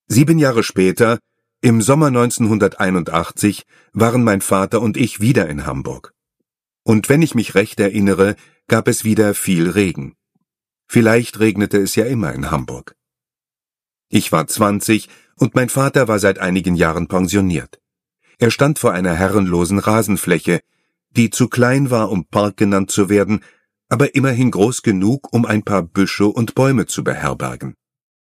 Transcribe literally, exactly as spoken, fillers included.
Sieben Jahre später, im Sommer neunzehnhunderteinundachtzig, waren mein Vater und ich wieder in Hamburg. Und wenn ich mich recht erinnere, gab es wieder viel Regen. Vielleicht regnete es ja immer in Hamburg. Ich war zwanzig und mein Vater war seit einigen Jahren pensioniert. Er stand vor einer herrenlosen Rasenfläche, die zu klein war, um Park genannt zu werden, aber immerhin groß genug, um ein paar Büsche und Bäume zu beherbergen.